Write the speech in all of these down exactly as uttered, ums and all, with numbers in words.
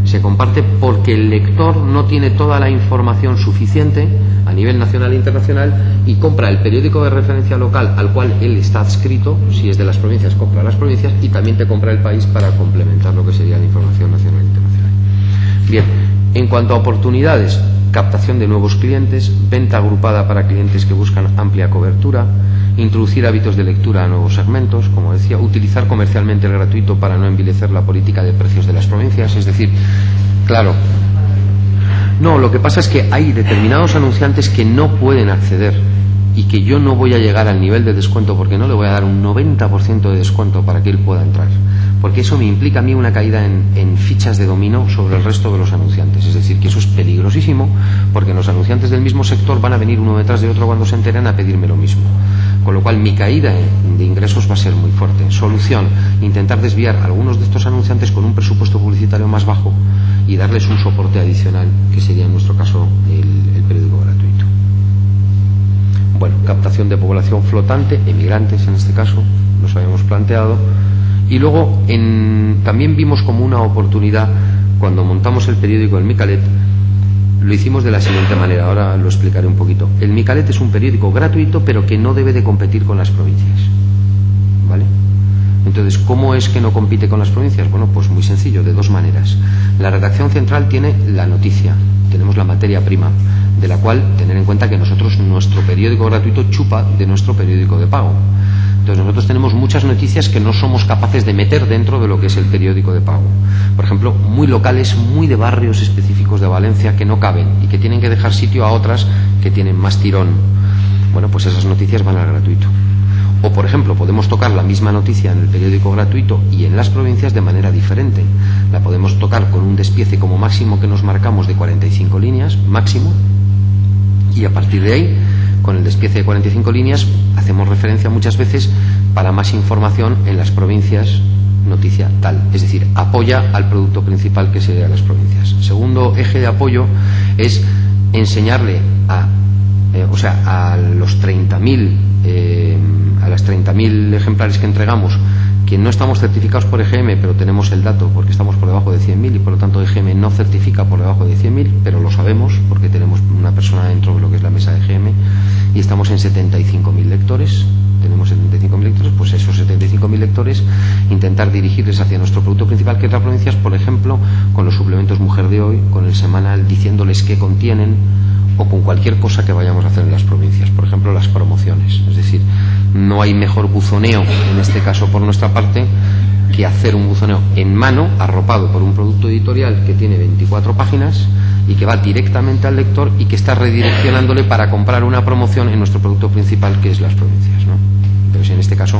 Se comparte porque el lector no tiene toda la información suficiente a nivel nacional e internacional y compra el periódico de referencia local al cual él está adscrito. Si es de las provincias, compra las provincias, y también te compra el país para complementar lo que sería la información nacional e internacional. Bien, en cuanto a oportunidades, captación de nuevos clientes, venta agrupada para clientes que buscan amplia cobertura, introducir hábitos de lectura a nuevos segmentos, como decía, utilizar comercialmente el gratuito para no envilecer la política de precios de las provincias. Es decir, claro, no, lo que pasa es que hay determinados anunciantes que no pueden acceder y que yo no voy a llegar al nivel de descuento porque no le voy a dar un noventa por ciento de descuento para que él pueda entrar, porque eso me implica a mí una caída en, en fichas de dominó sobre el resto de los anunciantes. Es decir, que eso es peligrosísimo, porque los anunciantes del mismo sector van a venir uno detrás de otro cuando se enteren a pedirme lo mismo, con lo cual mi caída de ingresos va a ser muy fuerte. Solución: intentar desviar a algunos de estos anunciantes con un presupuesto publicitario más bajo y darles un soporte adicional, que sería en nuestro caso el, el periódico gratuito. Bueno, captación de población flotante, emigrantes en este caso, nos habíamos planteado. Y luego en, también vimos como una oportunidad, cuando montamos el periódico El Micalet, lo hicimos de la siguiente manera, ahora lo explicaré un poquito. El Micalet es un periódico gratuito, pero que no debe de competir con las provincias, ¿vale? Entonces, ¿cómo es que no compite con las provincias? Bueno, pues muy sencillo, de dos maneras. La redacción central tiene la noticia, tenemos la materia prima, de la cual tener en cuenta que nosotros, nuestro periódico gratuito chupa de nuestro periódico de pago. Entonces nosotros tenemos muchas noticias que no somos capaces de meter dentro de lo que es el periódico de pago. Por ejemplo, muy locales, muy de barrios específicos de Valencia que no caben y que tienen que dejar sitio a otras que tienen más tirón. Bueno, pues esas noticias van al gratuito. O, por ejemplo, podemos tocar la misma noticia en el periódico gratuito y en las provincias de manera diferente. La podemos tocar con un despiece como máximo que nos marcamos de cuarenta y cinco líneas, máximo, y a partir de ahí, con el despiece de cuarenta y cinco líneas, hacemos referencia muchas veces para más información en las provincias, noticia tal, es decir, apoya al producto principal que sería las provincias. Segundo eje de apoyo es enseñarle a, eh, o sea, a los treinta mil eh, a las treinta mil ejemplares que entregamos, que no estamos certificados por E G M, pero tenemos el dato porque estamos por debajo de cien mil y por lo tanto E G M no certifica por debajo de cien mil, pero lo sabemos porque tenemos una persona dentro de lo que es la mesa de E G M y estamos en setenta y cinco mil lectores. Tenemos setenta y cinco mil lectores, pues esos setenta y cinco mil lectores intentar dirigirles hacia nuestro producto principal, que es las provincias, por ejemplo, con los suplementos Mujer de Hoy, con el semanal, diciéndoles qué contienen, o con cualquier cosa que vayamos a hacer en las provincias, por ejemplo las promociones. Es decir, no hay mejor buzoneo en este caso por nuestra parte que hacer un buzoneo en mano, arropado por un producto editorial que tiene veinticuatro páginas y que va directamente al lector y que está redireccionándole para comprar una promoción en nuestro producto principal, que es las provincias, ¿no? Entonces, en este caso,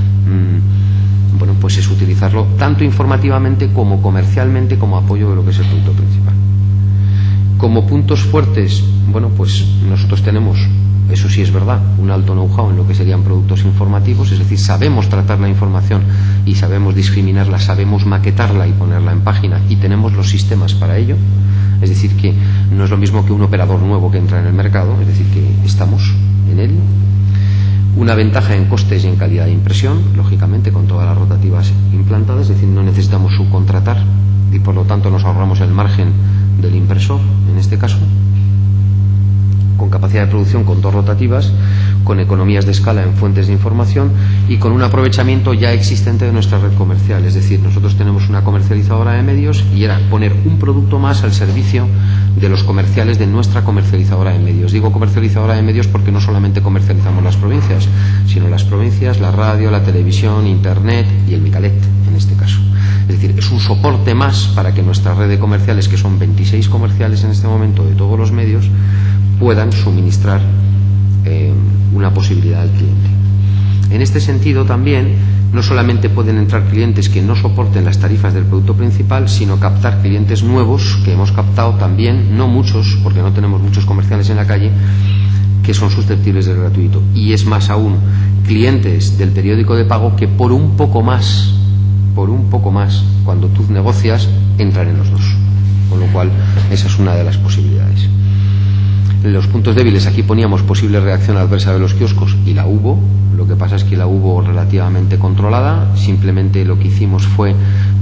mmm, bueno, pues es utilizarlo tanto informativamente como comercialmente como apoyo de lo que es el producto principal. Como puntos fuertes, bueno, pues nosotros tenemos, eso sí es verdad, un alto know-how en lo que serían productos informativos, es decir, sabemos tratar la información y sabemos discriminarla, sabemos maquetarla y ponerla en página, y tenemos los sistemas para ello. Es decir, que no es lo mismo que un operador nuevo que entra en el mercado, es decir, que estamos en él. Una ventaja en costes y en calidad de impresión, lógicamente, con todas las rotativas implantadas, es decir, no necesitamos subcontratar y por lo tanto nos ahorramos el margen del impresor, en este caso, con capacidad de producción con dos rotativas, con economías de escala en fuentes de información y con un aprovechamiento ya existente de nuestra red comercial. Es decir, nosotros tenemos una comercializadora de medios y era poner un producto más al servicio de los comerciales de nuestra comercializadora de medios. Digo comercializadora de medios porque no solamente comercializamos las provincias, sino las provincias, la radio, la televisión, internet y el Micalet, en este caso. Es decir, es un soporte más para que nuestra red de comerciales, que son veintiséis comerciales en este momento de todos los medios, puedan suministrar eh, una posibilidad al cliente. En este sentido también, no solamente pueden entrar clientes que no soporten las tarifas del producto principal, sino captar clientes nuevos que hemos captado también, no muchos, porque no tenemos muchos comerciales en la calle, que son susceptibles del gratuito. Y es más aún, clientes del periódico de pago que por un poco más, por un poco más, cuando tú negocias, entran en los dos. Con lo cual, esa es una de las posibilidades. Los puntos débiles, aquí poníamos posible reacción adversa de los kioscos, y la hubo. Lo que pasa es que la hubo relativamente controlada. Simplemente lo que hicimos fue,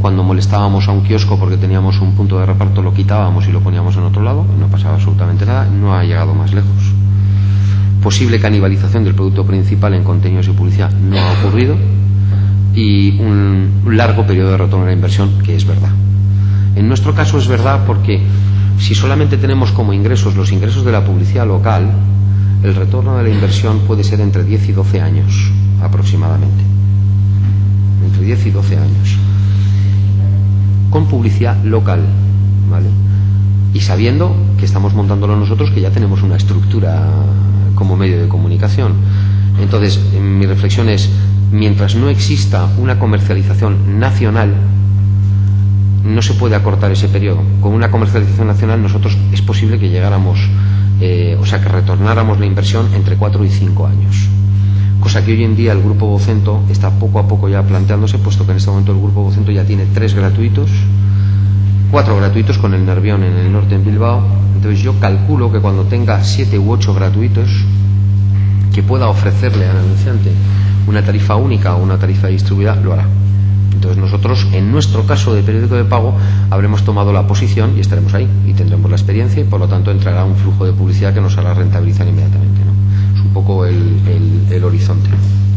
Cuando molestábamos a un kiosco porque teníamos un punto de reparto, lo quitábamos y lo poníamos en otro lado, no pasaba absolutamente nada, no ha llegado más lejos. Posible canibalización del producto principal en contenidos y publicidad no ha ocurrido, y un, un largo periodo de retorno a la inversión, que es verdad. En nuestro caso es verdad porque si solamente tenemos como ingresos los ingresos de la publicidad local, el retorno de la inversión puede ser entre diez y doce años aproximadamente, entre diez y doce años, con publicidad local, ¿vale? Y sabiendo que estamos montándolo nosotros, que ya tenemos una estructura como medio de comunicación. Entonces, mi reflexión es, mientras no exista una comercialización nacional, no se puede acortar ese periodo. Con una comercialización nacional nosotros es posible que llegáramos, eh, o sea, que retornáramos la inversión entre cuatro y cinco años. Cosa que hoy en día el Grupo Vocento está poco a poco ya planteándose, puesto que en este momento el Grupo Vocento ya tiene tres gratuitos, cuatro gratuitos con el Nervión en el norte, en Bilbao. Entonces yo calculo que cuando tenga siete u ocho gratuitos, que pueda ofrecerle al anunciante una tarifa única o una tarifa distribuida, lo hará. Entonces nosotros, en nuestro caso de periódico de pago, habremos tomado la posición y estaremos ahí y tendremos la experiencia, y por lo tanto entrará un flujo de publicidad que nos hará rentabilizar inmediatamente, ¿no? Es un poco el, el, el horizonte.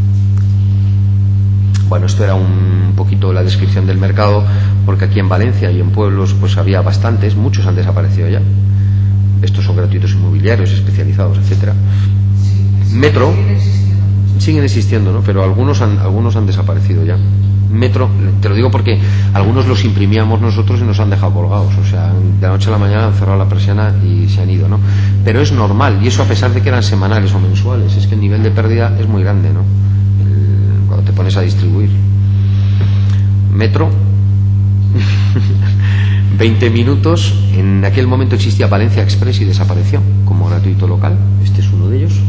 Bueno, esto era un poquito la descripción del mercado, porque aquí en Valencia y en pueblos pues había bastantes, muchos han desaparecido ya. Estos son gratuitos inmobiliarios especializados, etcétera. Metro siguen existiendo, ¿no? Pero algunos han, algunos han desaparecido ya. Metro, te lo digo porque algunos los imprimíamos nosotros y nos han dejado colgados, o sea, de la noche a la mañana han cerrado la persiana y se han ido, ¿no? Pero es normal, y eso a pesar de que eran semanales o mensuales, es que el nivel de pérdida es muy grande, ¿no? El, cuando te pones a distribuir. Metro, veinte minutos, en aquel momento existía Valencia Express y desapareció como gratuito local, este es uno de ellos.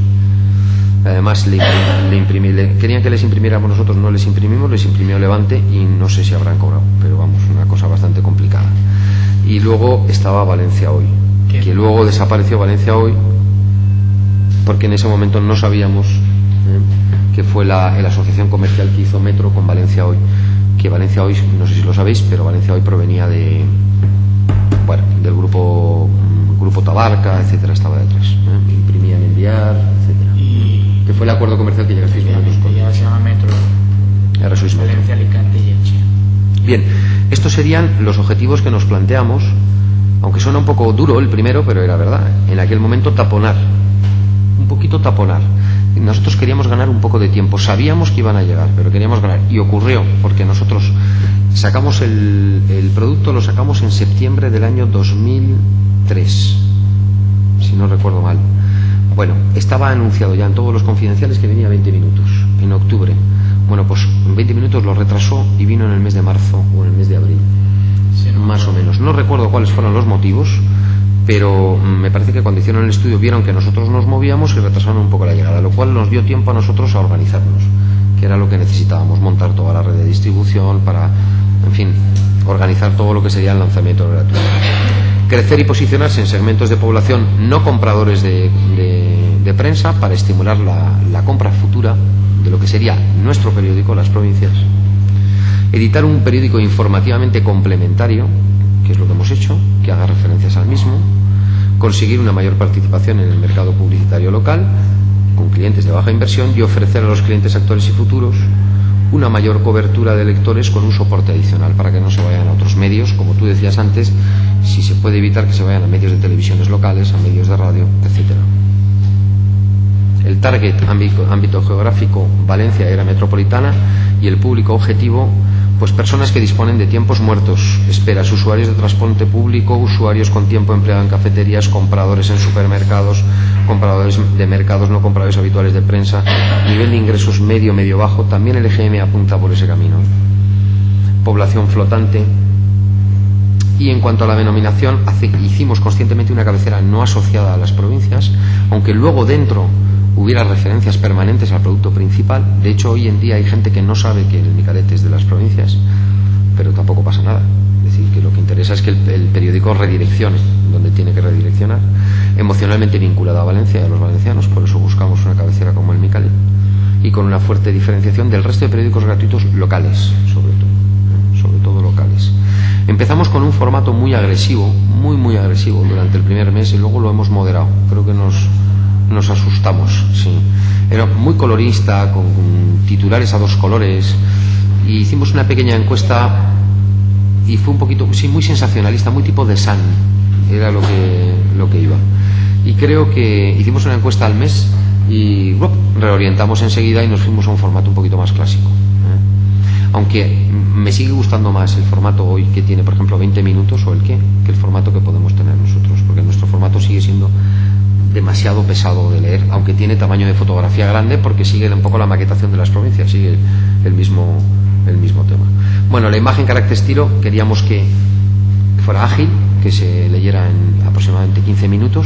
Además le, le imprimí, le, querían que les imprimiéramos nosotros, no les imprimimos, les imprimió Levante y no sé si habrán cobrado, pero vamos, una cosa bastante complicada. Y luego estaba Valencia Hoy, ¿Qué? que luego desapareció Valencia Hoy porque en ese momento no sabíamos ¿eh? que fue la, la asociación comercial que hizo Metro con Valencia Hoy, que Valencia Hoy, no sé si lo sabéis, pero Valencia Hoy provenía de, bueno, del grupo grupo Tabarca, etcétera, estaba detrás, ¿eh? imprimían Enviar, etcétera. Que fue el acuerdo comercial que llegasteis nosotros con. Ya se llama Metro. Ahora sois Metro. Valencia, Alicante y Elche. Bien, estos serían los objetivos que nos planteamos, aunque suena un poco duro el primero, pero era verdad. En aquel momento taponar, un poquito taponar. Nosotros queríamos ganar un poco de tiempo, sabíamos que iban a llegar, pero queríamos ganar. Y ocurrió, porque nosotros sacamos el, el producto, lo sacamos en septiembre del año dos mil tres, si no recuerdo mal. Bueno, estaba anunciado ya en todos los confidenciales que venía veinte minutos, en octubre. Bueno, pues en veinte minutos lo retrasó y vino en el mes de marzo o en el mes de abril, sí, no más o menos. No recuerdo cuáles fueron los motivos, pero me parece que cuando hicieron el estudio vieron que nosotros nos movíamos y retrasaron un poco la llegada, lo cual nos dio tiempo a nosotros a organizarnos, que era lo que necesitábamos, montar toda la red de distribución para, en fin, organizar todo lo que sería el lanzamiento gratuito. Crecer y posicionarse en segmentos de población no compradores de, de, de prensa para estimular la, la compra futura de lo que sería nuestro periódico, Las Provincias. Editar un periódico informativamente complementario, que es lo que hemos hecho, que haga referencias al mismo. Conseguir una mayor participación en el mercado publicitario local, con clientes de baja inversión, y ofrecer a los clientes actuales y futuros una mayor cobertura de lectores con un soporte adicional para que no se vayan a otros medios, como tú decías antes, si se puede evitar que se vayan a medios de televisiones locales, a medios de radio, etcétera. El target ámbito, ámbito geográfico, Valencia era metropolitana, y el público objetivo, pues personas que disponen de tiempos muertos, esperas, usuarios de transporte público, usuarios con tiempo empleado en cafeterías, compradores en supermercados, compradores de mercados, no compradores habituales de prensa, nivel de ingresos medio, medio bajo. También el E G M apunta por ese camino. Población flotante. Y en cuanto a la denominación, hace, hicimos conscientemente una cabecera no asociada a las provincias, aunque luego dentro hubiera referencias permanentes al producto principal. De hecho, hoy en día hay gente que no sabe que el Micalet es de Las Provincias, pero tampoco pasa nada. Es decir, que lo que interesa es que el, el periódico redireccione donde tiene que redireccionar, emocionalmente vinculado a Valencia y a los valencianos. Por eso buscamos una cabecera como el Micalet, y con una fuerte diferenciación del resto de periódicos gratuitos locales, sobre todo, ¿eh? sobre todo locales. Empezamos con un formato muy agresivo, muy muy agresivo durante el primer mes, y luego lo hemos moderado. Creo que nos, nos asustamos, sí. Era muy colorista, con titulares a dos colores, y hicimos una pequeña encuesta y fue un poquito, sí, muy sensacionalista, muy tipo de Sun, era lo que, lo que iba. Y creo que hicimos una encuesta al mes y ¡bup!, reorientamos enseguida y nos fuimos a un formato un poquito más clásico, ¿eh? Aunque me sigue gustando más el formato hoy, que tiene por ejemplo veinte minutos o el qué, que el formato que podemos tener nosotros, porque nuestro formato sigue siendo demasiado pesado de leer, aunque tiene tamaño de fotografía grande, porque sigue un poco la maquetación de las provincias, sigue el, el mismo el mismo tema. Bueno, la imagen carácter estilo queríamos que fuera ágil, que se leyera en aproximadamente quince minutos,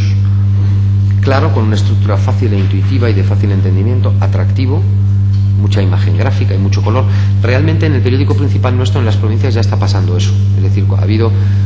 claro, con una estructura fácil e intuitiva y de fácil entendimiento, atractivo, mucha imagen gráfica y mucho color. Realmente en el periódico principal nuestro en las provincias ya está pasando eso, es decir, ha habido,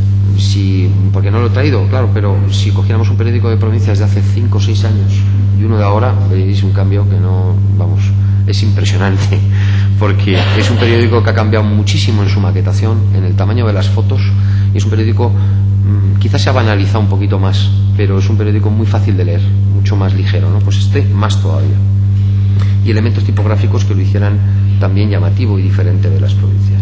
si, porque no lo he traído, claro, pero si cogiéramos un periódico de provincias de hace cinco o seis años y uno de ahora, veis un cambio que no, vamos, es impresionante, porque es un periódico que ha cambiado muchísimo en su maquetación, en el tamaño de las fotos, y es un periódico, mmm, quizás se ha banalizado un poquito más, pero es un periódico muy fácil de leer, mucho más ligero, ¿no? Pues este más todavía. Y elementos tipográficos que lo hicieran también llamativo y diferente de las provincias.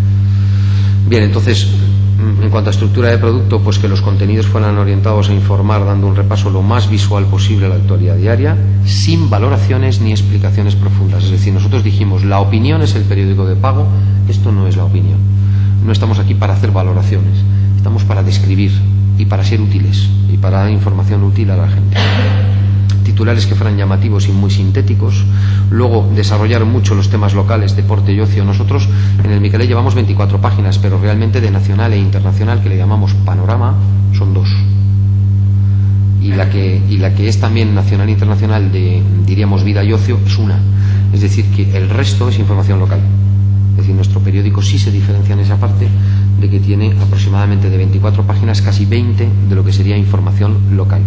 Bien, entonces, en cuanto a estructura de producto, pues que los contenidos fueran orientados a informar, dando un repaso lo más visual posible a la actualidad diaria, sin valoraciones ni explicaciones profundas. Es decir, nosotros dijimos, la opinión es el periódico de pago, esto no es la opinión. No estamos aquí para hacer valoraciones, estamos para describir y para ser útiles y para dar información útil a la gente. Titulares que fueran llamativos y muy sintéticos. Luego desarrollar mucho los temas locales, deporte y ocio. Nosotros en el Miquelet llevamos veinticuatro páginas, pero realmente de nacional e internacional, que le llamamos panorama, son dos. Y la que, y la que es también nacional e internacional de, diríamos, vida y ocio, es una. Es decir, que el resto es información local. Es decir, nuestro periódico sí se diferencia en esa parte, de que tiene aproximadamente de veinticuatro páginas, casi veinte de lo que sería información local.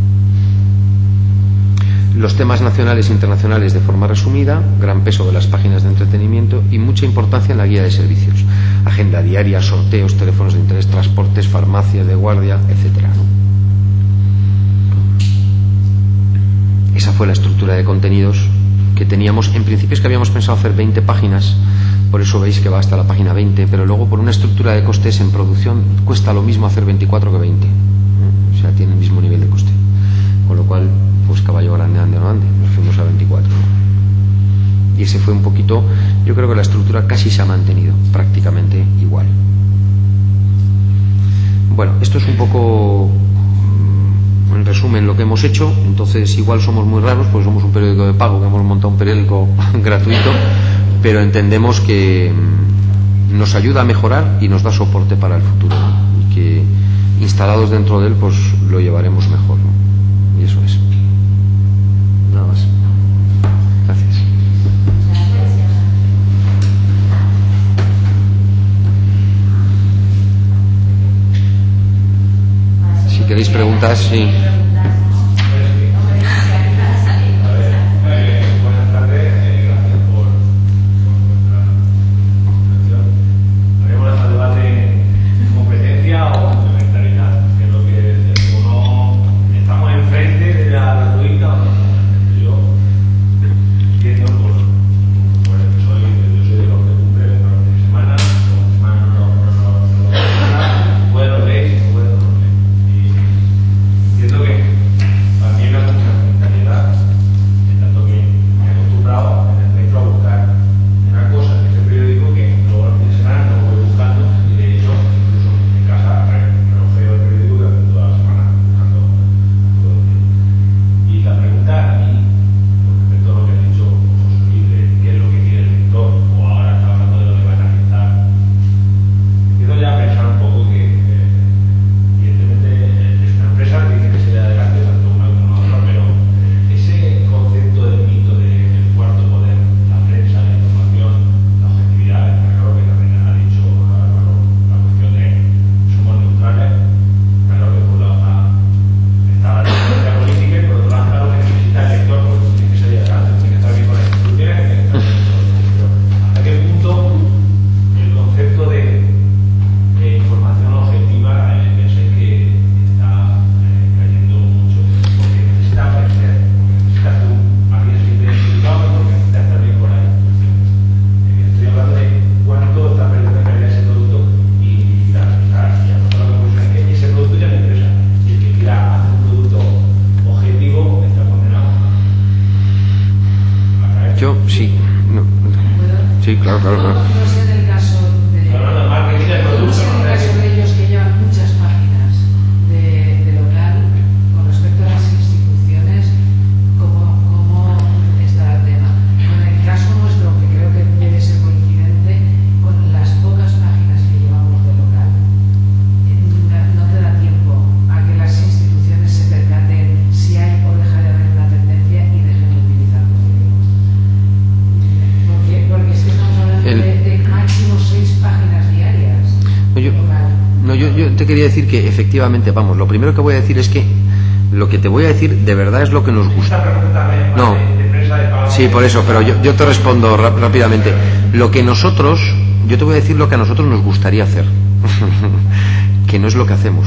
Los temas nacionales e internacionales de forma resumida, gran peso de las páginas de entretenimiento y mucha importancia en la guía de servicios, agenda diaria, sorteos, teléfonos de interés, transportes, farmacias de guardia, etcétera, ¿no? Esa fue la estructura de contenidos que teníamos. En principio es que habíamos pensado hacer veinte páginas, por eso veis que va hasta la página veinte, pero luego por una estructura de costes en producción cuesta lo mismo hacer veinticuatro que veinte, ¿no? O sea, tiene el mismo nivel de coste, con lo cual pues caballo grande ande o no ande, nos fuimos a veinticuatro, ¿no? Y ese fue un poquito, yo creo que la estructura casi se ha mantenido prácticamente igual. Bueno, esto es un poco en resumen lo que hemos hecho. Entonces igual somos muy raros, pues somos un periódico de pago, que hemos montado un periódico gratuito, pero entendemos que nos ayuda a mejorar y nos da soporte para el futuro, ¿no? Y que instalados dentro de él pues lo llevaremos mejor, ¿no? Y eso es. Nada más. Gracias. Si queréis preguntas, sí. Entiendo que sí, claro, claro, claro. No sé en el caso de, no sé en el caso de ellos que llevan muchas páginas de, de local con respecto a las instituciones, cómo, cómo está el tema. En el caso nuestro, que creo que debe ser coincidente con las pocas páginas que llevamos de local, no te da tiempo a que las instituciones se percaten si hay o deja de haber una tendencia y dejen de utilizar periódicos. Porque, porque es que estamos hablando El... de, de máximo seis páginas diarias. No, yo, no yo, yo te quería decir que efectivamente, vamos, lo primero que voy a decir es que lo que te voy a decir de verdad es lo que nos gusta. No, sí, por eso, pero yo, yo te respondo rápidamente. Lo que nosotros, yo te voy a decir lo que a nosotros nos gustaría hacer, que no es lo que hacemos.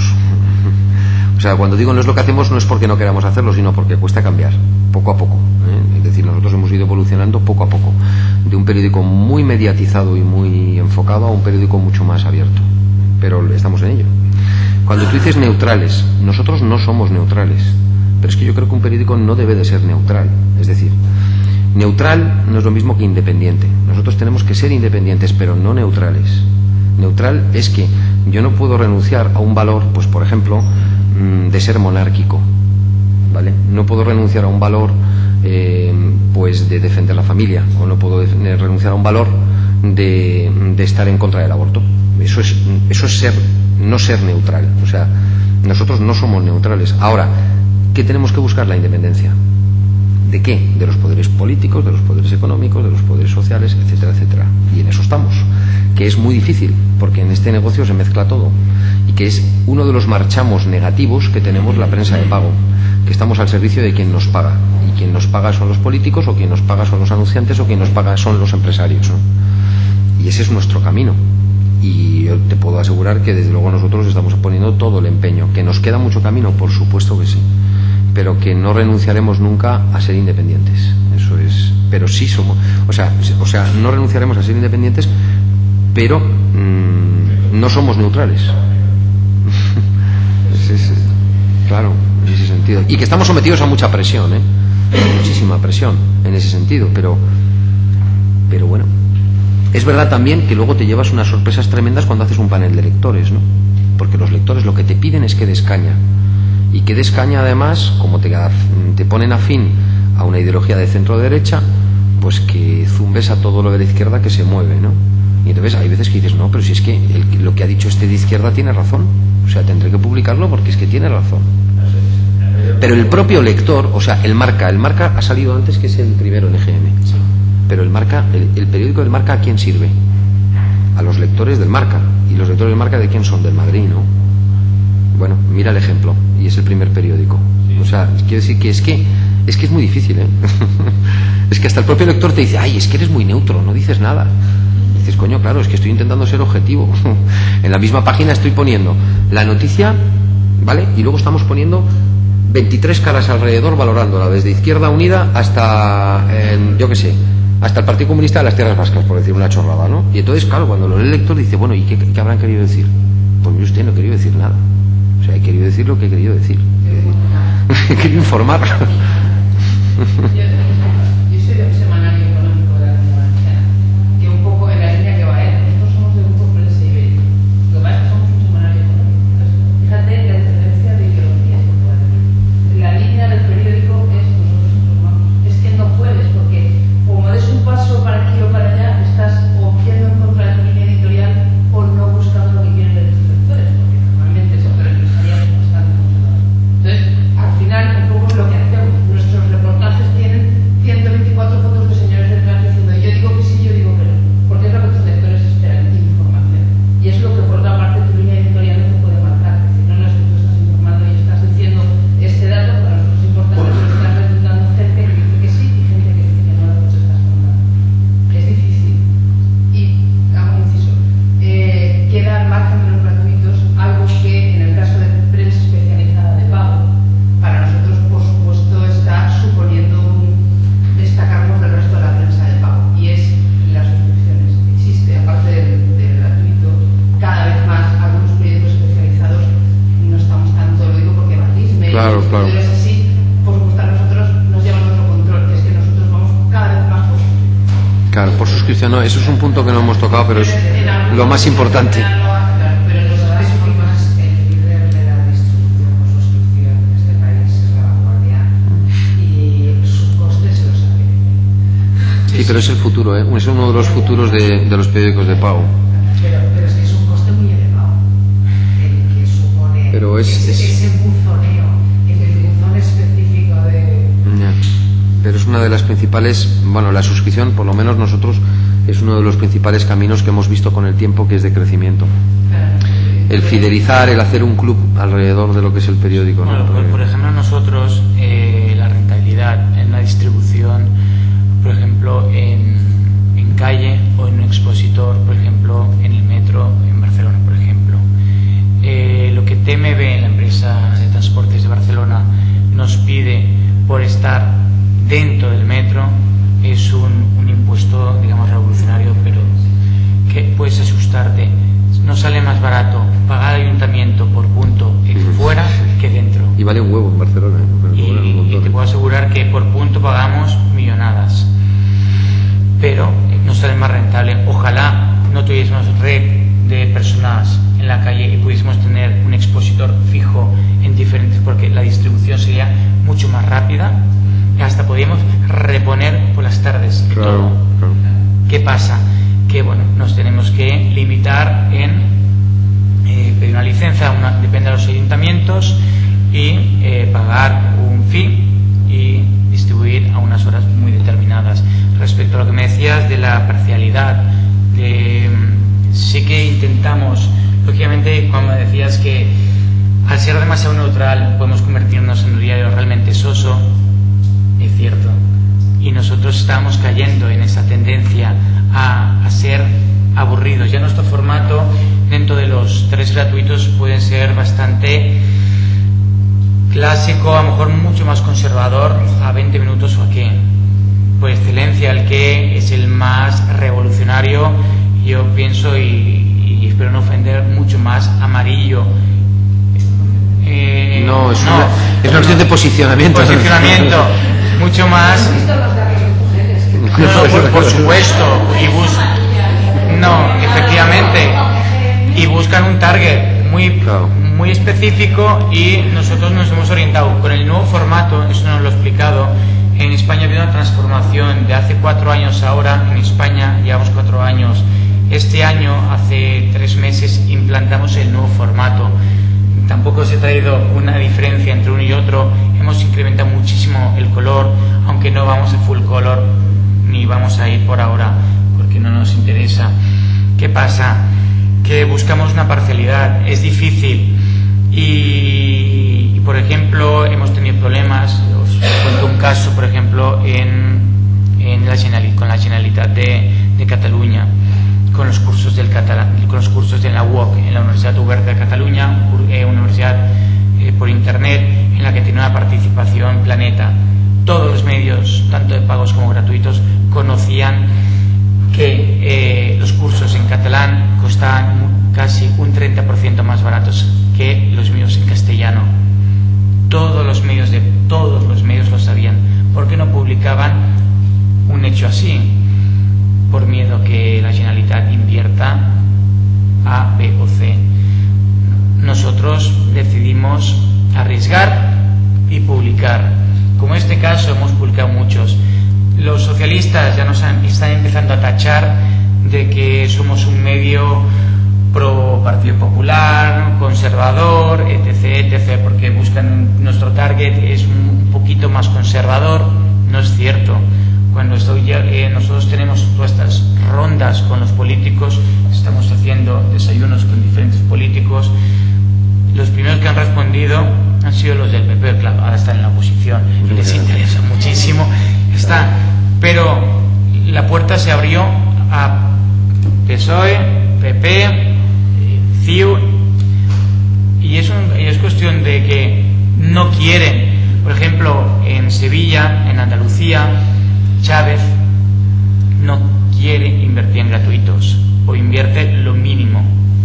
O sea, cuando digo no es lo que hacemos, no es porque no queramos hacerlo, sino porque cuesta cambiar, poco a poco, ¿eh? Es decir, nosotros hemos ido evolucionando poco a poco, de un periódico muy mediatizado y muy enfocado a un periódico mucho más abierto, pero estamos en ello. Cuando tú dices neutrales, nosotros no somos neutrales, pero es que yo creo que un periódico no debe de ser neutral. Es decir, neutral no es lo mismo que independiente. Nosotros tenemos que ser independientes, pero no neutrales. Neutral es que yo no puedo renunciar a un valor, pues por ejemplo, de ser monárquico, ¿vale? No puedo renunciar a un valor eh, pues de defender la familia, o no puedo de, renunciar a un valor de, de estar en contra del aborto. Eso es, eso es ser, no ser neutral. O sea, nosotros no somos neutrales. Ahora, ¿qué tenemos que buscar? La independencia. ¿De qué? De los poderes políticos, de los poderes económicos, de los poderes sociales, etcétera, etcétera. Y en eso estamos, que es muy difícil, porque en este negocio se mezcla todo, y que es uno de los marchamos negativos que tenemos la prensa de pago, que estamos al servicio de quien nos paga, y quien nos paga son los políticos, o quien nos paga son los anunciantes, o quien nos paga son los empresarios, ¿no? Y ese es nuestro camino, y yo te puedo asegurar que desde luego nosotros estamos poniendo todo el empeño. ¿Que nos queda mucho camino? Por supuesto que sí, pero que no renunciaremos nunca a ser independientes. Eso es, pero sí somos, o sea, o sea, no renunciaremos a ser independientes, pero mmm, no somos neutrales. es, es, claro, en ese sentido. Y que estamos sometidos a mucha presión, ¿eh? Muchísima presión en ese sentido, pero, pero bueno. Es verdad también que luego te llevas unas sorpresas tremendas cuando haces un panel de lectores, ¿no? Porque los lectores lo que te piden es que des caña. Y que des caña además, como te, te ponen afín a una ideología de centro-derecha, pues que zumbes a todo lo de la izquierda que se mueve, ¿no? Y entonces hay veces que dices, no, pero si es que el, lo que ha dicho este de izquierda tiene razón. O sea, tendré que publicarlo porque es que tiene razón. Pero el propio lector, o sea, el Marca, el Marca ha salido antes, que es el primero en E G M. Pero el Marca, el, el periódico del Marca, ¿a quién sirve? A los lectores del Marca. ¿Y los lectores del Marca de quién son? Del Madrid, ¿no? Bueno, mira el ejemplo, y es el primer periódico. O sea, quiero decir que es que es que es muy difícil, ¿eh? Es que hasta el propio lector te dice, ay, es que eres muy neutro, no dices nada. Y dices, coño, claro, es que estoy intentando ser objetivo. En la misma página estoy poniendo la noticia, ¿vale? Y luego estamos poniendo veintitrés caras alrededor valorándola, desde Izquierda Unida hasta, eh, yo qué sé, hasta el Partido Comunista de las Tierras Vascas, por decir una chorrada, ¿no? Y entonces, claro, cuando lo lee el lector dice, bueno, ¿y qué, qué habrán querido decir? Pues yo usted no he querido decir nada. O sea, he querido decir lo que he querido decir. He querido informar. Yo, yo soy de un semanario económico de la Comunidad Valenciana, que un poco en la línea que va él. Nosotros somos de Grupo Prensa Ibérico. Lo que pasa es que somos un semanario económico. Entonces, fíjate la diferencia de ideologías que puede haber. La línea del periódico es nosotros informamos. Es que no puedes, porque como des un paso para aquí o para allá, estás o yendo en contra de tu línea editorial o no buscando lo que quieren de tus lectores, porque normalmente el sector empresarial es bastante funcional. Entonces, al final, un poco lo que hacemos, nuestros reportajes tienen ciento Cristian, no, eso es un punto que no hemos tocado, pero es lo más importante. Pero los últimas, el líder de la distribución por suscripción en este país es La Vanguardia y su coste se lo sabe. Sí, pero es el futuro, ¿eh? Es uno de los futuros de, de los periódicos de pago. Pero, pero es que es un coste muy elevado el que supone Pero es, ese, es... ese buzoneo, el buzón específico de... Ya. Pero es una de las principales, bueno, la suscripción, por lo menos nosotros, es uno de los principales caminos que hemos visto con el tiempo, que es de crecimiento. El fidelizar, el hacer un club alrededor de lo que es el periódico, ¿no? Bueno, por, por ejemplo, nosotros, eh, la rentabilidad en la distribución, por ejemplo, en, en calle o en un expositor, por ejemplo, en el metro, en Barcelona, por ejemplo. Eh, lo que T M B, la empresa de transportes de Barcelona, nos pide por estar dentro del metro es un, un impuesto, digamos, revolucionario, pero que puedes asustarte. No sale más barato pagar al ayuntamiento por punto fuera que dentro. Y vale un huevo en Barcelona, ¿eh? Y, y te puedo asegurar que por punto pagamos millonadas, pero no sale más rentable. Ojalá no tuviésemos red de personas en la calle y pudiésemos tener un expositor fijo en diferentes, porque la distribución sería mucho más rápida. Hasta podíamos reponer por las tardes. Claro, todo. claro. ¿Qué pasa? Que bueno, nos tenemos que limitar en eh, pedir una licencia, una, depende de los ayuntamientos, y eh, pagar un fee y distribuir a unas horas muy determinadas. Respecto a lo que me decías de la parcialidad, de, sí que intentamos, lógicamente, cuando me decías que al ser demasiado neutral podemos convertirnos en un diario realmente soso. Es cierto, y nosotros estábamos cayendo en esa tendencia a, a ser aburridos. Ya nuestro formato dentro de los tres gratuitos puede ser bastante clásico, a lo mejor mucho más conservador, a veinte minutos o a qué. Por excelencia, el que es el más revolucionario, yo pienso, y, y espero no ofender, mucho más amarillo. Eh, No, es, no, una, es una cuestión de posicionamiento. Posicionamiento. Mucho más. No, por, por supuesto. Y bus no, efectivamente. Y buscan un target muy, claro. muy específico, y nosotros nos hemos orientado con el nuevo formato. Eso nos lo he explicado. En España ha habido una transformación de hace cuatro años ahora. En España llevamos cuatro años. Este año, hace tres meses, implantamos el nuevo formato. Tampoco se ha traído una diferencia entre uno y otro. Hemos incrementado muchísimo el color, aunque no vamos a full color, ni vamos a ir por ahora, porque no nos interesa. ¿Qué pasa? Que buscamos una parcialidad. Es difícil. Y, y por ejemplo, hemos tenido problemas. Os cuento un caso, por ejemplo, en, en la Generalitat, con la Generalitat de, de Cataluña, con los cursos del catalán, con los cursos de la U O C, en la Universidad Oberta de Cataluña, una universidad eh, por internet, en la que tiene una participación planeta. Todos los medios, tanto de pagos como gratuitos, conocían que eh, los cursos en catalán costaban casi un treinta por ciento más baratos que los míos en castellano. Todos los medios de todos los medios lo sabían. ¿Por qué no publicaban un hecho así? Por miedo que la Generalitat invierta A, B o C. Nosotros decidimos arriesgar y publicar. Como en este caso hemos publicado muchos. Los socialistas ya nos han, están empezando a tachar de que somos un medio pro Partido Popular, conservador, etc, etc, porque buscan, nuestro target es un poquito más conservador. No es cierto. Cuando estoy ya, eh, nosotros tenemos todas estas rondas con los políticos, estamos haciendo desayunos con diferentes políticos. Los primeros que han respondido han sido los del P P, claro, ahora están en la oposición y les interesa muchísimo. Está, pero la puerta se abrió a P S O E, P P, C I U, y es, un, y es cuestión de que no quieren. Por ejemplo, en Sevilla, en Andalucía, Chávez no quiere invertir en gratuitos, o invierte lo mínimo.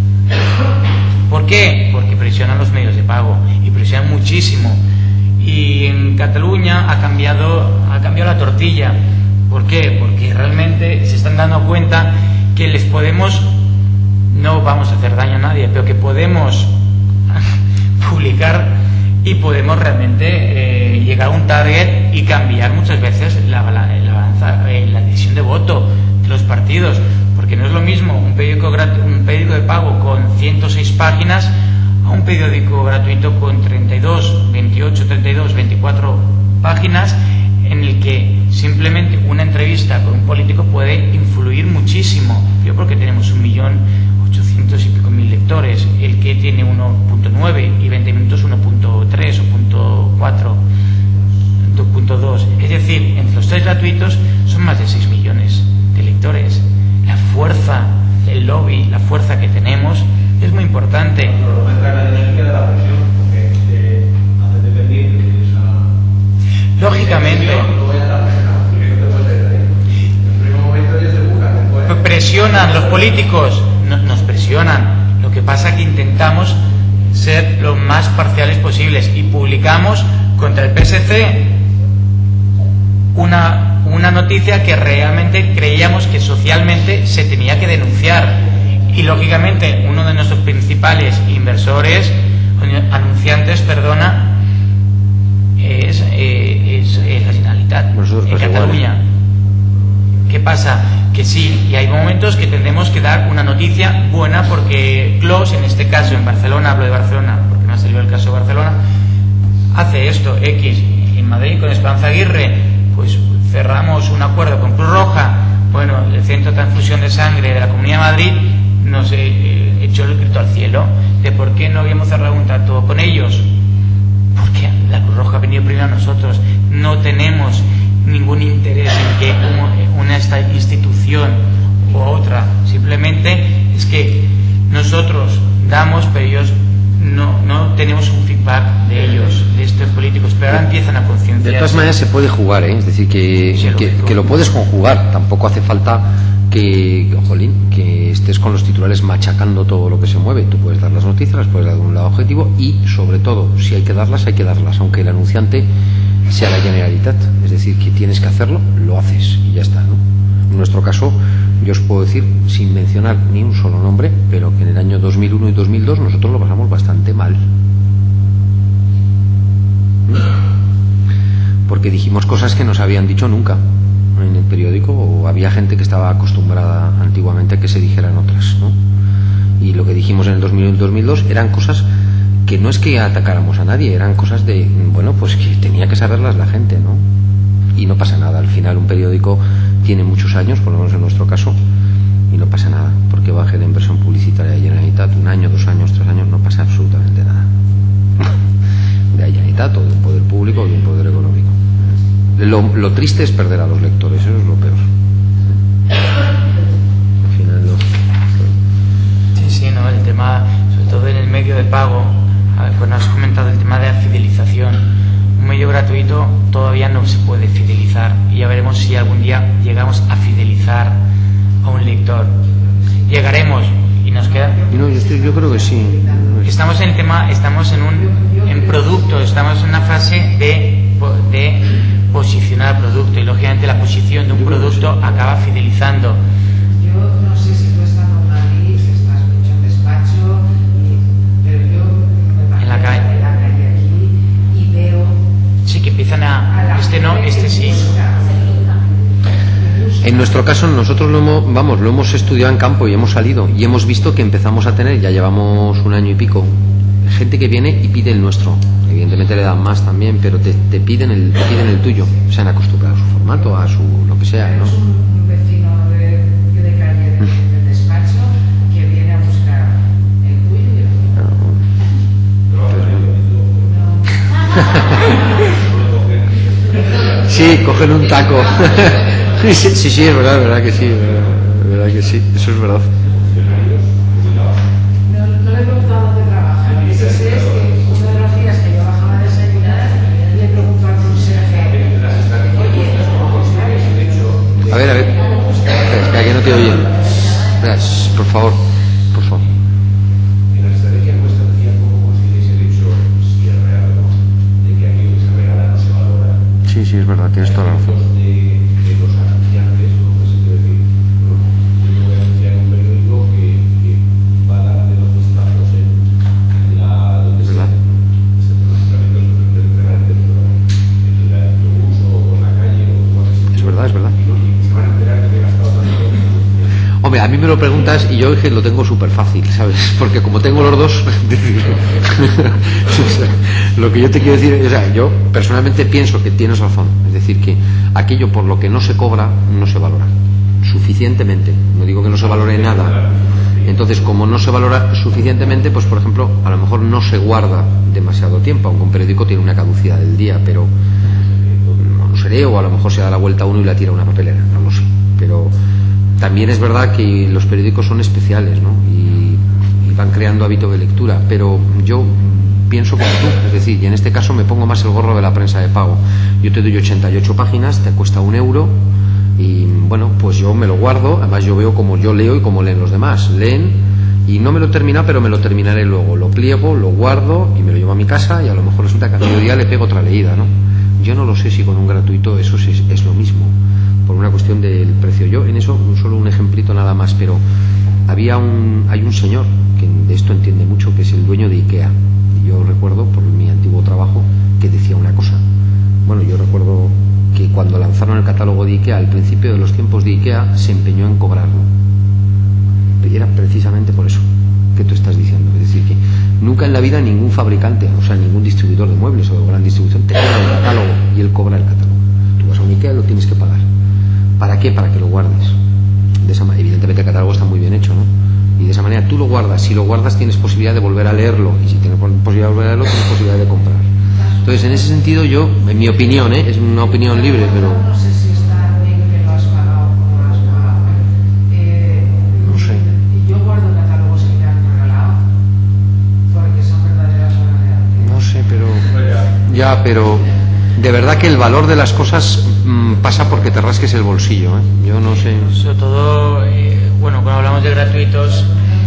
¿Por qué? Porque presionan los medios de pago, y presionan muchísimo. Y en Cataluña ha cambiado, ha cambiado la tortilla. ¿Por qué? Porque realmente se están dando cuenta que les podemos, no vamos a hacer daño a nadie, pero que podemos publicar y podemos realmente eh, llegar a un target y cambiar muchas veces la, la, la, balanza, eh, la decisión de voto de los partidos, porque no es lo mismo un periódico, un periódico de pago con ciento seis páginas a un periódico gratuito con treinta y dos, veintiocho, treinta y dos, veinticuatro páginas, en el que simplemente una entrevista con un político puede influir muchísimo. Yo creo que tenemos un millón ochocientos y pico mil lectores, el que tiene uno punto nueve y veinte minutos uno punto tres o punto cuatro, dos punto dos. Es decir, entre los tres gratuitos son más de seis millones de lectores. La fuerza del lobby, la fuerza que tenemos es muy importante. Lógicamente presionan los políticos, no, nos presionan. Lo que pasa es que intentamos ser lo más parciales posibles y publicamos contra el P S C una, una noticia que realmente creíamos que socialmente se tenía que denunciar, y lógicamente uno de nuestros principales inversores, anunciantes, perdona, es, eh, es, es la Generalitat en Cataluña. ¿Qué pasa? Que sí, y hay momentos que tendremos que dar una noticia buena, porque Clos, en este caso en Barcelona, hablo de Barcelona porque no ha salido el caso de Barcelona, hace esto, X. En Madrid con Esperanza Aguirre, pues cerramos un acuerdo con Cruz Roja. Bueno, el Centro de Transfusión de Sangre de la Comunidad de Madrid nos eh, echó el grito al cielo de por qué no habíamos cerrado un trato con ellos. Porque la Cruz Roja ha venido primero a nosotros. No tenemos ningún interés en que una esta institución u otra, simplemente es que nosotros damos, pero ellos no, no tenemos un feedback de ellos, de estos políticos, pero ahora empiezan a concienciarse. De todas maneras se puede jugar, ¿eh? Es decir, que, sí, que, que lo puedes conjugar, tampoco hace falta que, jolín, que estés con los titulares machacando todo lo que se mueve. Tú puedes dar las noticias, las puedes dar de un lado objetivo, y sobre todo, si hay que darlas, hay que darlas, aunque el anunciante sea la Generalitat. Es decir, que tienes que hacerlo, lo haces y ya está, ¿no? En nuestro caso, yo os puedo decir, sin mencionar ni un solo nombre, pero que en el año dos mil uno y dos mil dos nosotros lo pasamos bastante mal, porque dijimos cosas que no se habían dicho nunca en el periódico, o había gente que estaba acostumbrada antiguamente a que se dijeran otras, ¿no? Y lo que dijimos en el dos mil uno y dos mil dos eran cosas que no es que atacáramos a nadie, eran cosas de, bueno, pues que tenía que saberlas la gente, ¿no? Y no pasa nada. Al final un periódico tiene muchos años, por lo menos en nuestro caso, y no pasa nada porque baje la inversión publicitaria de Generalitat un año, dos años, tres años, no pasa absolutamente nada de la Generalitat o de un poder público o de un poder económico. Lo, lo triste es perder a los lectores, eso es lo peor. Al final lo... Sí, sí, no, el tema, sobre todo en el medio de pago, a ver, pues nos has comentado el tema de la fidelización. Un medio gratuito todavía no se puede fidelizar, y ya veremos si algún día llegamos a fidelizar a un lector. Llegaremos y nos queda. No, yo, estoy, yo creo que sí. Estamos en el tema, estamos en un en producto, estamos en una fase de, de posicionar producto, y lógicamente la posición de un producto acaba fidelizando. Yo no sé si tú estás en Madrid, si estás mucho en despacho, pero yo me paso en la calle, en la calle aquí y veo. Sí, que empiezan a, a este no, este sí. En nuestro caso nosotros lo hemos, vamos, lo hemos estudiado en campo y hemos salido y hemos visto que empezamos a tener, ya llevamos un año y pico, gente que viene y pide el nuestro. Evidentemente le dan más también, pero te, te piden el te piden el tuyo. Se han acostumbrado a su formato, a su lo que sea, ¿no? Es un vecino de, de calle de, del despacho que viene a buscar el tuyo y el tuyo. No. Sí, cogen un taco. Sí, sí, sí, es verdad, es verdad que sí, es verdad, es verdad que sí, eso es verdad. No, no le he preguntado dónde trabaja. Lo que sí sé es que uno de los días que yo bajaba a desayunar le preguntó al conserje, oye, A ver, a ver, espera, que no te oyen. Espera, por favor, por favor. En la estrategia nuestra decía cómo conseguiréis el hecho, si es real o no, de que aquello que se regala no se valora. Sí, sí, es verdad, tienes toda la razón. De, de los a mí me lo preguntas y yo es que lo tengo súper fácil, ¿sabes? Porque como tengo los dos, lo que yo te quiero decir, o sea, yo personalmente pienso que tienes razón. Es decir, que aquello por lo que no se cobra, no se valora suficientemente. No digo que no se valore nada. Entonces, como no se valora suficientemente, pues por ejemplo, a lo mejor no se guarda demasiado tiempo, aunque un periódico tiene una caducidad del día, pero no lo sé, o a lo mejor se da la vuelta a uno y la tira a una papelera, no lo sé. Pero también es verdad que los periódicos son especiales, ¿no? Y, y van creando hábito de lectura, pero yo pienso como tú, es decir, y en este caso me pongo más el gorro de la prensa de pago. Yo te doy ochenta y ocho páginas, te cuesta un euro. Y bueno, pues yo me lo guardo, además yo veo como yo leo y como leen los demás. Leen y no me lo he terminado, pero me lo terminaré luego. Lo pliego, lo guardo y me lo llevo a mi casa y a lo mejor resulta que a mediodía le pego otra leída, ¿no? Yo no lo sé si con un gratuito eso es, es lo mismo, por una cuestión del precio. Yo en eso solo un ejemplito nada más, pero había un, hay un señor que de esto entiende mucho, que es el dueño de IKEA. Y yo recuerdo por mi antiguo trabajo que decía una cosa. Bueno, yo recuerdo que cuando lanzaron el catálogo de IKEA al principio de los tiempos de IKEA se empeñó en cobrarlo, y era precisamente por eso que tú estás diciendo. Es decir, que nunca en la vida ningún fabricante, o sea ningún distribuidor de muebles o de gran distribución te cobra un catálogo y él cobra el catálogo. Tú vas a un IKEA y lo tienes que pagar. ¿Para qué? Para que lo guardes. De esa manera, evidentemente el catálogo está muy bien hecho, ¿no? Y de esa manera tú lo guardas. Si lo guardas tienes posibilidad de volver a leerlo, y si tienes posibilidad de volver a leerlo tienes posibilidad de comprar. Entonces, en ese sentido, yo, en mi opinión, ¿eh? Es una opinión libre, pero... No sé si está bien que lo has pagado o no lo has pagado. Eh, no sé. Yo guardo catálogos que me han regalado porque son verdaderas obras de arte. No sé, pero... Ya, pero... De verdad que el valor de las cosas mmm, pasa porque te rasques el bolsillo, ¿eh? Yo no sé... Sobre todo, eh, bueno, cuando hablamos de gratuitos...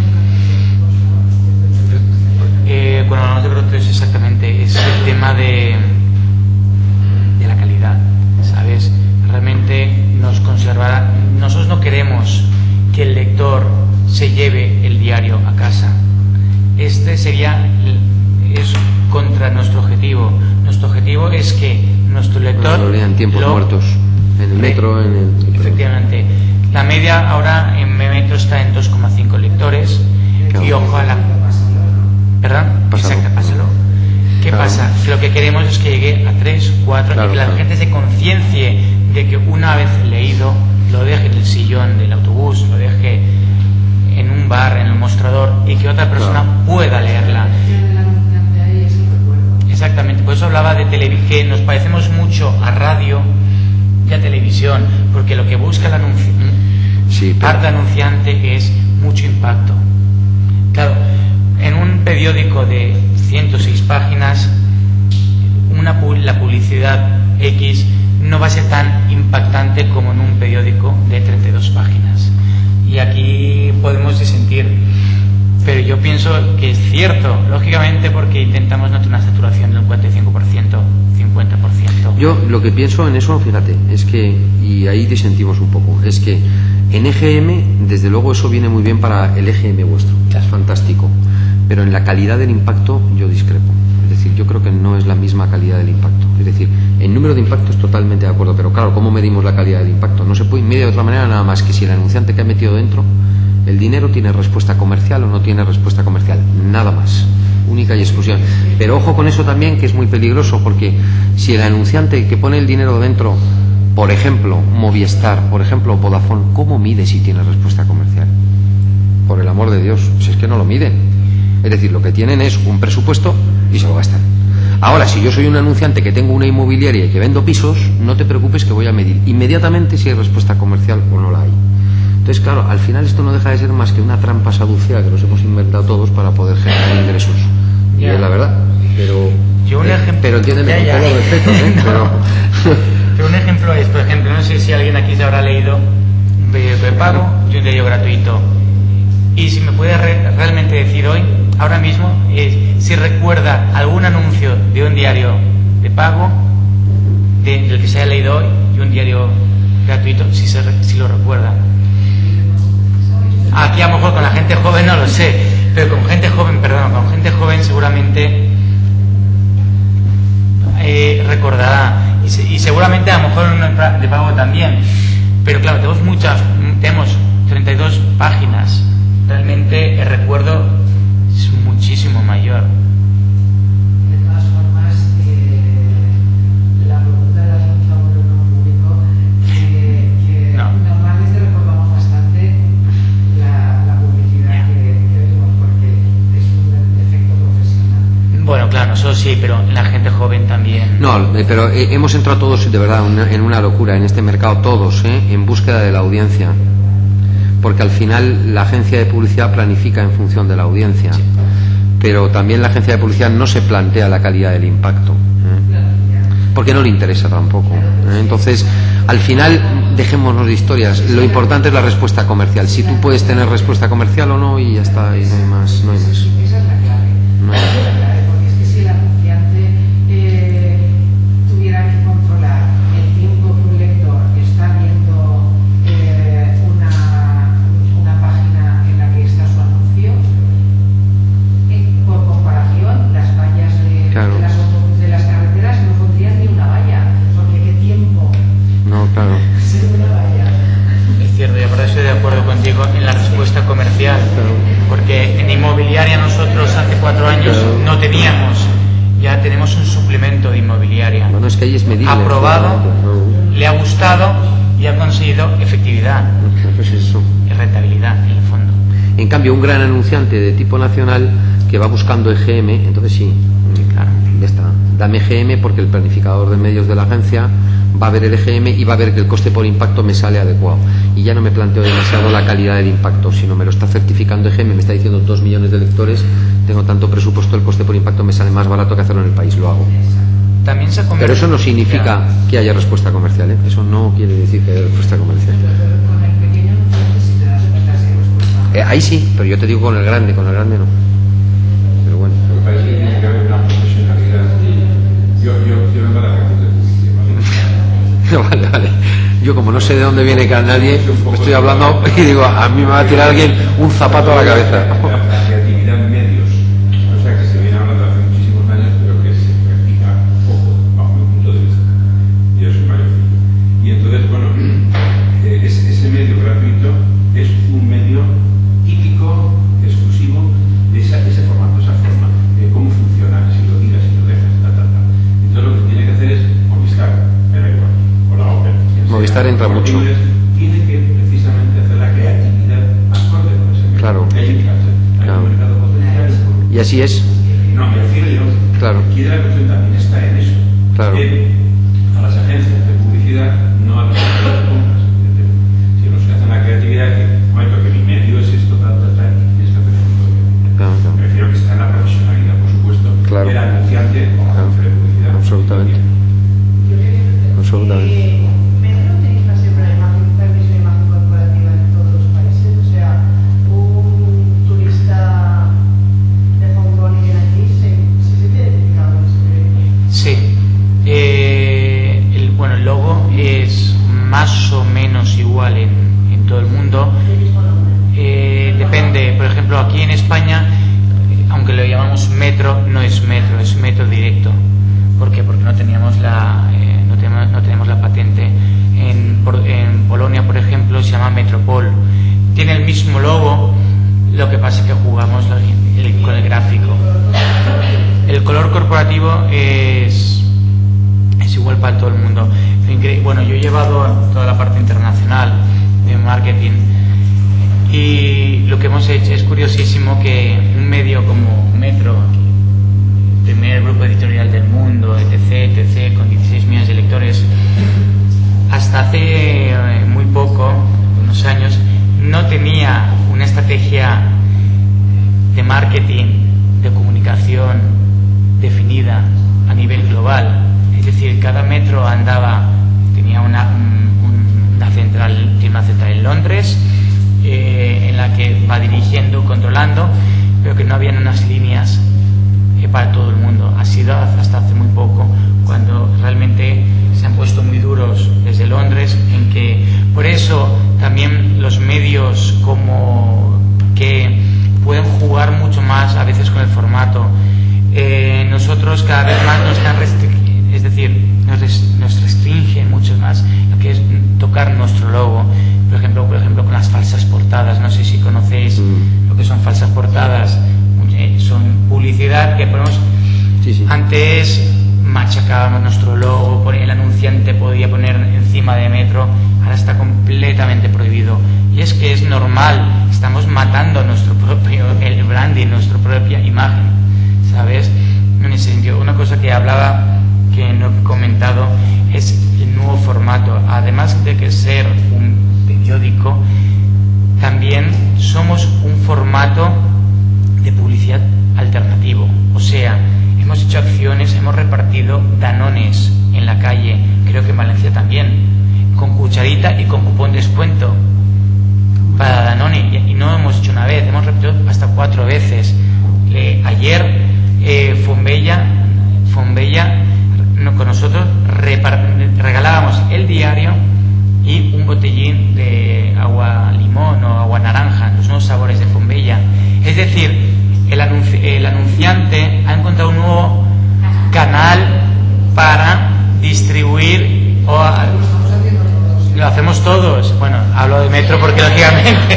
Eh, cuando hablamos de gratuitos exactamente es el tema de, de la calidad, ¿sabes? Realmente nos conservará. Nosotros no queremos que el lector se lleve el diario a casa. Este sería es contra nuestro objetivo. Nuestro objetivo es que nuestro lector no lo lea en tiempos lo, muertos, en el metro, en el... Efectivamente. La media ahora en metro está en dos coma cinco lectores. Claro. Y ojo a la... ¿Perdón? Pásalo. Exacto, pásalo. ¿Qué claro. pasa? Lo que queremos es que llegue a tres, cuatro claro, y que la claro. gente se conciencie de que una vez leído lo deje en el sillón del autobús, lo deje en un bar, en el mostrador, y que otra persona claro. pueda leerla. Exactamente, por eso hablaba de televisión, que nos parecemos mucho a radio y a televisión, porque lo que busca el anunci sí, pero... arte anunciante es mucho impacto. Claro, en un periódico de ciento seis páginas, una, la publicidad X no va a ser tan impactante como en un periódico de treinta y dos páginas. Y aquí podemos disentir, pero yo pienso que es cierto, lógicamente, porque intentamos no tener una saturación del cuarenta y cinco por ciento, cincuenta por ciento. Yo lo que pienso en eso, fíjate, es que, y ahí disentimos un poco, es que en E G M, desde luego eso viene muy bien para el E G M vuestro, es fantástico, pero en la calidad del impacto yo discrepo. Es decir, yo creo que no es la misma calidad del impacto. Es decir, en número de impactos totalmente de acuerdo, pero claro, ¿cómo medimos la calidad del impacto? No se puede medir de otra manera nada más que si el anunciante que ha metido dentro el dinero tiene respuesta comercial o no tiene respuesta comercial, nada más, única y exclusiva. Pero ojo con eso también, que es muy peligroso, porque si el anunciante que pone el dinero dentro, por ejemplo Movistar, por ejemplo Vodafone, ¿cómo mide si tiene respuesta comercial? Por el amor de Dios, si es que no lo miden. Es decir, lo que tienen es un presupuesto y se lo gastan. Ahora, si yo soy un anunciante que tengo una inmobiliaria y que vendo pisos, no te preocupes que voy a medir inmediatamente si hay respuesta comercial o no la hay. Entonces, claro, al final esto no deja de ser más que una trampa saducea que nos hemos inventado todos para poder generar ingresos. Y yeah. es la verdad. Pero, Yo un eh, ejemplo, pero entiéndeme, ya, con ya. todo el respeto, ¿eh? no. pero... pero un ejemplo es, por ejemplo, no sé si alguien aquí se habrá leído un periodo de pago y un diario gratuito. Y si me puede re realmente decir hoy, ahora mismo, es si recuerda algún anuncio de un diario de pago, de, del que se haya leído hoy, y un diario gratuito, si, se, si lo recuerda. Aquí a lo mejor con la gente joven no lo sé, pero con gente joven, perdón, con gente joven seguramente eh, recordará, y, se, y seguramente a lo mejor de pago también. Pero claro, tenemos muchas, tenemos treinta y dos páginas. Realmente el recuerdo es muchísimo mayor. De todas formas, eh, la pregunta de la segunda opinión público, que, que No. normalmente recordamos bastante la, la publicidad que, que vimos, porque es un efecto profesional. Bueno, claro, nosotros sí, pero la gente joven también. No, eh, pero eh, hemos entrado todos de verdad una- en una locura en este mercado, todos, ¿eh? En búsqueda de la audiencia. Porque al final la agencia de publicidad planifica en función de la audiencia. Pero también la agencia de publicidad no se plantea la calidad del impacto, ¿eh? Porque no le interesa tampoco, ¿eh? Entonces, al final, dejémonos de historias. Lo importante es la respuesta comercial. Si tú puedes tener respuesta comercial o no, y ya está, y no hay más. No hay más. Esa es la clave. No. Esa es la clave, porque es que si el anunciante eh, tuviera que controlar el tiempo que un lector está viendo eh, una, una página en la que está su anuncio, eh, por comparación, las vallas de, Claro. de, las, auto- de las carreteras no pondrían ni una valla, porque qué tiempo No, claro. ser una valla. Es cierto, y por eso estoy de acuerdo contigo en la respuesta comercial. Porque en inmobiliaria nosotros hace cuatro años no teníamos, ya tenemos un suplemento de inmobiliaria. Bueno, es que ahí es medible. Aprobado, No. le ha gustado y ha conseguido efectividad Pues eso. y rentabilidad en el fondo. En cambio, un gran anunciante de tipo nacional que va buscando E G M, entonces sí, claro, ya está. Dame E G M porque el planificador de medios de la agencia va a ver el E G M y va a ver que el coste por impacto me sale adecuado. Y ya no me planteo demasiado la calidad del impacto, sino me lo está certificando E G M, me está diciendo dos millones de lectores, tengo tanto presupuesto, el coste por impacto me sale más barato que hacerlo en el país, lo hago. También se ha Pero convertido- eso no significa que haya respuesta comercial, ¿eh? Eso no quiere decir que haya respuesta comercial. Con el pequeño anunciante si te das cuenta si hay respuesta. Eh, ahí sí, pero yo te digo con el grande, con el grande no. Pero bueno. Lo que pasa es que tiene que haber una profesionalidad. Yo, yo, yo vengo de la agencia de publicidad, ¿vale? Vale, vale. Yo como no sé de dónde viene cada nadie, me estoy hablando y digo, a mí me va a tirar alguien un zapato a la cabeza. La, la creatividad en medios, o sea que se viene hablando hace muchísimos años, pero que se practica poco, bajo mi punto de vista. Yo soy mayor. Y entonces, bueno, eh, ese, ese medio gratuito es un medio típico, exclusivo de esa, ese formato, esa forma, de cómo funciona, si lo tiras, si lo dejas, tal, tal, tal. Entonces lo que tiene que hacer es Movistar, me da igual, o la Open. quien sea. Movistar entra mucho. Entonces, tiene que precisamente hacer la creatividad acorde con ese medio. Claro. Hay que fijarse, hay Claro. un mercado potencial. Y así es. No, me refiero yo. Claro. Quiere la cuestión también está en eso. Claro. En, a las agencias de publicidad, no a las agencias de compras. Si los que hacen la creatividad, que, bueno, que mi medio es esto, tal, tal, tal, y tienes que hacer esto. Claro, claro. Me refiero que está en la profesionalidad, por supuesto, Claro. del anunciante o la Claro. agencia de publicidad. Absolutamente. Absolutamente. Eh, ¿Metro utiliza siempre la imagen, la misma imagen corporativa en todos los países? O sea, un turista de Hong Kong y viene aquí, ¿se, se siente identificado con ese proyecto? Sí. Eh, el, bueno, el logo es más o menos igual en, en todo el mundo. ¿El mismo nombre? Eh, depende, por ejemplo, aquí en España, eh, aunque lo llamamos metro, no es metro, es metro directo. ¿Por qué? Porque no teníamos la, eh, no tenemos, no tenemos la patente. En, por- en Polonia, por ejemplo, se llama Metropol. Tiene el mismo logo, lo que pasa es que jugamos lo- el- con el gráfico. El color corporativo es, es igual para todo el mundo. Incre- Bueno, yo he llevado toda la parte internacional de marketing y lo que hemos hecho es curiosísimo que un medio como Metro, el primer grupo editorial del mundo, etc, etc, con dieciséis millones de lectores, hasta hace eh, muy poco, unos años, no tenía una estrategia de marketing, de comunicación definida a nivel global. Es decir, cada metro andaba, tenía una, un- un- una central, tiene una central en Londres, eh, en la que va dirigiendo, controlando, pero que no habían unas líneas eh, para todo el mundo. Ha sido hasta hace muy poco, cuando realmente se han puesto muy duros desde Londres, en que por eso también los medios como que pueden jugar mucho más a veces con el formato. Eh, nosotros cada vez más nos están restringiendo, es decir, nos, res- nos restringen mucho más lo que es tocar nuestro logo. por ejemplo, por ejemplo con las falsas portadas. No sé si conocéis mm. lo que son falsas portadas. Eh, son publicidad que ponemos. Sí, sí. Antes machacábamos nuestro logo, el anunciante podía poner encima de Metro, ahora está completamente prohibido. Y es que es normal, estamos matando nuestro propio el branding, nuestra propia imagen, ¿sabes? En ese sentido, una cosa que hablaba, que no he comentado, es el nuevo formato. Además de que ser un periódico, también somos un formato de publicidad alternativo. O sea, hemos hecho acciones, hemos repartido danones en la calle, creo que en Valencia también, con cucharita y con cupón descuento para Danone, y no hemos hecho una vez, hemos repetido hasta cuatro veces. Eh, ayer eh, Fonbella, Fonbella no, con nosotros regalábamos el diario y un botellín de agua limón o agua naranja, los nuevos sabores de Fonbella. Es decir, el, anunci el anunciante ha encontrado un nuevo canal para distribuir, o a, lo hacemos todos. Bueno, hablo de Metro porque lógicamente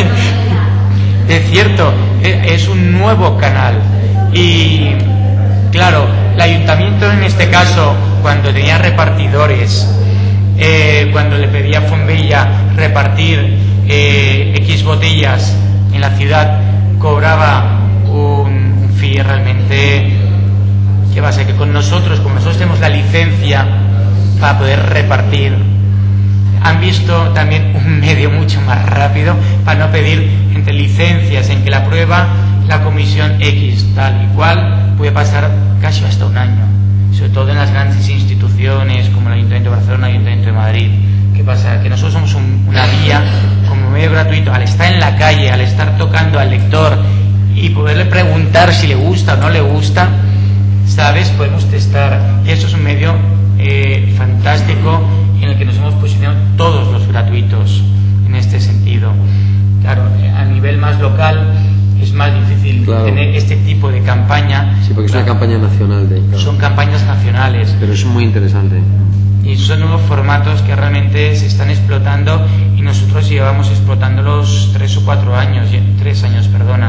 es cierto, es un nuevo canal. Y claro, el ayuntamiento en este caso, cuando tenía repartidores, eh, cuando le pedía a Fonbella repartir eh, X botellas en la ciudad, cobraba un, un fee realmente. ¿Qué va a ser? Que con nosotros, como nosotros tenemos la licencia para poder repartir, han visto también un medio mucho más rápido para no pedir entre licencias en que la prueba la comisión X tal y cual, puede pasar casi hasta un año, sobre todo en las grandes instituciones como el Ayuntamiento de Barcelona, el Ayuntamiento de Madrid. ¿Qué pasa? Que nosotros somos un, una vía como medio gratuito, al estar en la calle, al estar tocando al lector y poderle preguntar si le gusta o no le gusta, ¿sabes? Podemos testar, y eso es un medio eh, fantástico en el que nos hemos posicionado todos los gratuitos en este sentido. Claro, a nivel más local es más difícil claro. tener este tipo de campaña. Sí, porque claro, es una campaña nacional. De, claro. Son campañas nacionales. Pero es muy interesante. Y son nuevos formatos que realmente se están explotando, y nosotros llevamos explotándolos tres o cuatro años, tres años, perdona.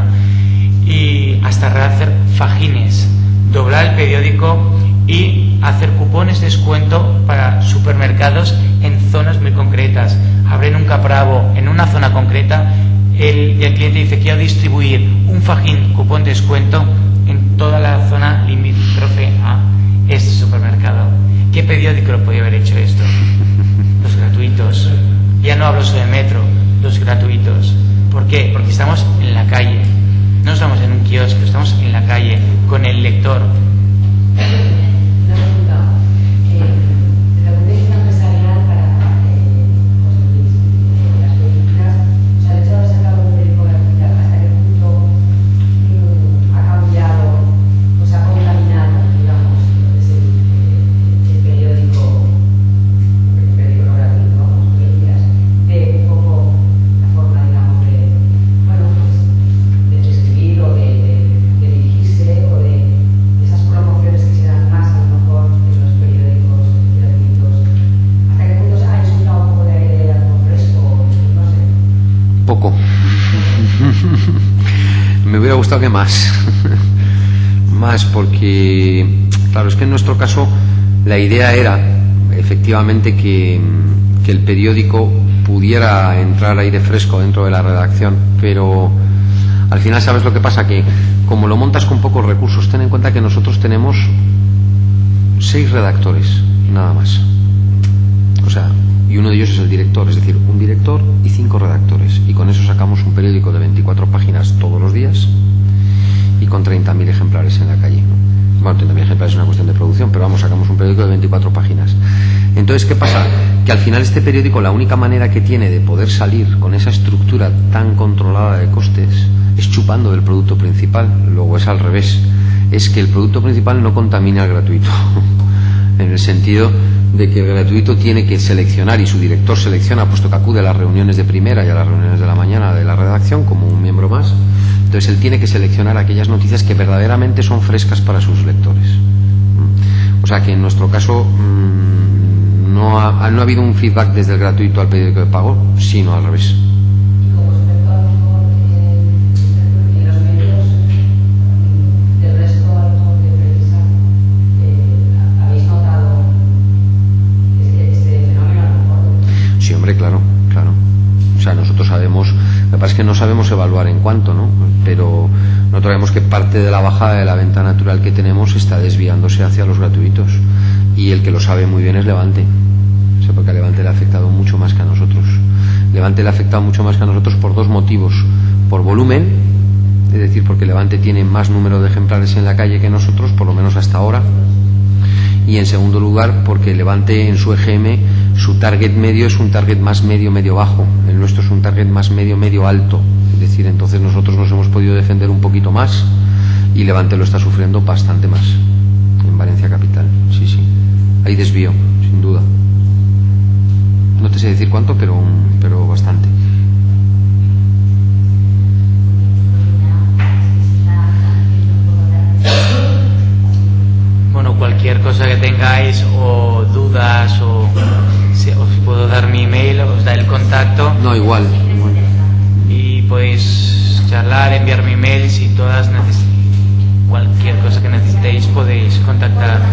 Y hasta hacer fajines, doblar el periódico y hacer cupones de descuento para supermercados en zonas muy concretas. Abren un Capravo en una zona concreta, el, y el cliente dice: quiero distribuir un fajín cupón de descuento en toda la zona limítrofe a este supermercado. ¿Qué periódico lo podía haber hecho esto? Los gratuitos. Ya no hablo solo de Metro, los gratuitos. ¿Por qué? Porque estamos en la calle. No estamos en un kiosco, estamos en la calle con el lector. Una pregunta. Eh, la contexto empresarial para eh, José Luis, eh, las políticas, o sea, el hecho de sacar un periódico gratuito, ¿hasta qué punto mm, ha cambiado, o sea, ha contaminado, digamos, ese, eh, el periódico, el periódico no gratuito, vamos, políticas, de un poco la forma, digamos, de, bueno, pues, de escribir o de, de, de dirigirse, o de esas promociones que se dan más a lo mejor en los periódicos gratuitos? ¿Hasta qué punto ha insultado un poco de aire algo fresco? No sé. Poco. Me hubiera gustado que más. Más porque, claro, es que en nuestro caso la idea era efectivamente que, que el periódico pudiera entrar aire fresco dentro de la redacción, pero al final, ¿sabes lo que pasa? Que como lo montas con pocos recursos, ten en cuenta que nosotros tenemos seis redactores, nada más. O sea, y uno de ellos es el director, es decir, un director y cinco redactores. Y con eso sacamos un periódico de veinticuatro páginas todos los días y con treinta mil ejemplares en la calle, ¿no? Bueno, treinta mil ejemplares es una cuestión de producción, pero vamos, sacamos un periódico de veinticuatro páginas. Entonces, ¿qué pasa? Que al final este periódico, la única manera que tiene de poder salir con esa estructura tan controlada de costes es chupando del producto principal. Luego es al revés, es que el producto principal no contamina al gratuito en el sentido de que el gratuito tiene que seleccionar, y su director selecciona, puesto que acude a las reuniones de primera y a las reuniones de la mañana de la redacción como un miembro más. Entonces él tiene que seleccionar aquellas noticias que verdaderamente son frescas para sus lectores. O sea que en nuestro caso mmm, No ha, no ha habido un feedback desde el gratuito al periódico de pago, sino al revés. Y con respecto a lo mejor eh, en los medios mm, del resto a lo mejor de prensa, eh, ¿habéis notado este, este fenómeno a lo mejor? Sí, hombre, claro, claro. O sea, nosotros sabemos, lo que pasa es que no sabemos evaluar en cuánto, ¿no? Pero nosotros vemos que parte de la bajada de la venta natural que tenemos está desviándose hacia los gratuitos. Y el que lo sabe muy bien es Levante. O sea, porque a Levante le ha afectado mucho más que a nosotros. Levante le ha afectado mucho más que a nosotros por dos motivos. Por volumen, es decir, porque Levante tiene más número de ejemplares en la calle que nosotros, por lo menos hasta ahora. Y en segundo lugar, porque Levante en su E G M, su target medio es un target más medio, medio bajo. El nuestro es un target más medio, medio alto. Es decir, entonces nosotros nos hemos podido defender un poquito más y Levante lo está sufriendo bastante más en Valencia Capital. Sí, sí. Hay desvío, sin duda. No te sé decir cuánto, pero, pero bastante. Bueno, cualquier cosa que tengáis o dudas o si os puedo dar mi email, os da el contacto. No, igual. igual. Y podéis charlar, enviar mi email si todas neces- cualquier cosa que necesitéis podéis contactar